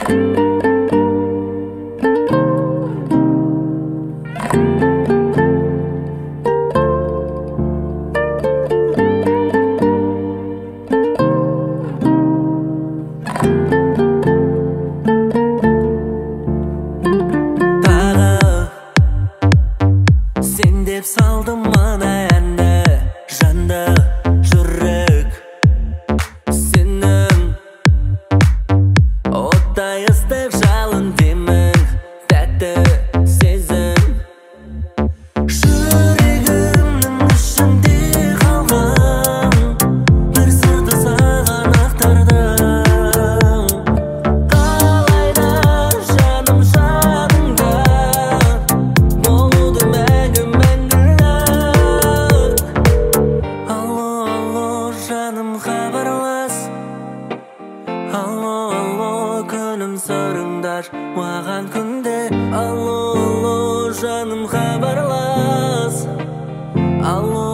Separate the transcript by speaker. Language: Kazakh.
Speaker 1: Sen deb saldım mana endi janda жүрек senin o'tday ыстық жалын демің тәтті сезім жүрегімнің ішінде қалған бір сырды саған ақтардым қалайда жаным жаныңда болуды мәңгі алло алло жаным хабарлас алло алло күнім сырыңдар маған күнде алло алло жаным хабарлас алло